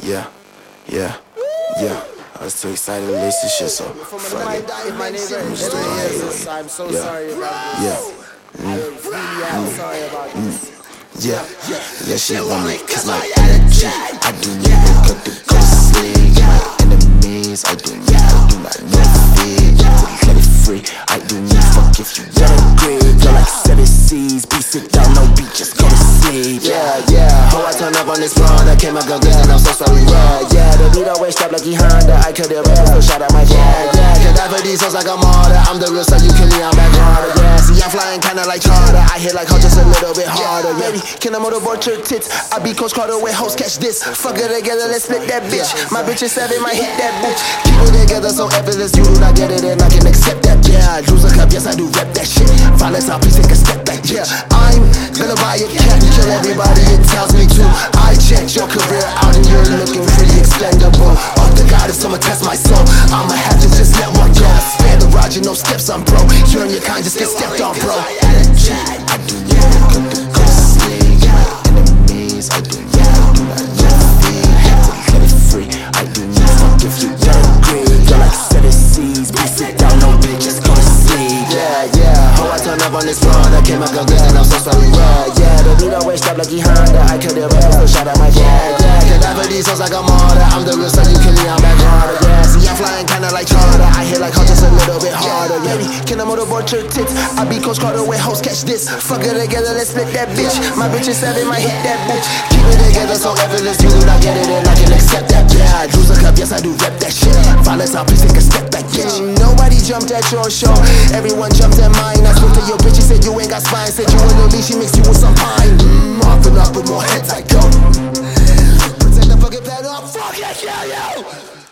Yeah, yeah, yeah. I was too excited to lace this shit, so fuck it. If my name is, I'm so sorry about this. I really am sorry about this. Yeah, she want me cause my energy. I do not wake up to go to sleep. My enemies, I do not need fear. Let it free, I do need fuck if you wanna agree. Feel like 7 seas, be sit down, no beat, just go to sleep. Yeah, how I turn up on this run, I came a go get and I'm so sorry, yeah, the beat always stop like he Honda, I could have so shout out my dad, yeah, cause I for these hoes like I'm harder, I'm the real so you kill me, I'm back harder, yeah, see I'm flying kinda like charter, I hit like hoe just a little bit harder, baby, can I motorboard your tits, I be Coach Carter with hoes, catch this, fuck it together, let's split that bitch, my bitch is 7, might hit that bitch, keep it together so effortless, you do not get it and I can accept that, yeah, lose a cup, yes I do rep that shit, violence, I'll please take a step back, yeah, I'm gonna buy a cat, kill everybody, it tells me to, I checked your career out and you're looking pretty expendable, oh the God is someone test my soul, I'ma have to just let one go, spare the Roger, no steps, I'm bro, you and your kind just get stepped on, bro, I do not look up to go to sleep, my enemies, I do not need fear, let it free, I do not fuck if you don't agree, you're like 7 seas, be sit down, no bitch, just go to sleep, yeah, how I turn up on this run, I came up go good and I'm so sorry, yeah, the beat always stop like he Honda, I could have so shout out my dad, yeah, cause I for these hoes like I'm harder, I'm the real so you kill me, I'm back harder, yeah, see I'm flying kinda like charter, I hit like hoe just a little bit harder, baby, can I motorboard your tits, I be Coach Carter with hoes, catch this, fuck it together, let's split that bitch, my bitch is 7, might hit that bitch, keep it together so effortless, you do not get it and I can accept that, yeah, I lose a cup, yes I do rep that shit, violence, I'll please take a step back, bitch, nobody jumped at your show, everyone jumped at mine, I spoke to your bitch, she said you ain't got spine, said you a little lean, she mixed you with some pine, off and up with more heads I go, protect the fucking planet, fuck yeah, kill you!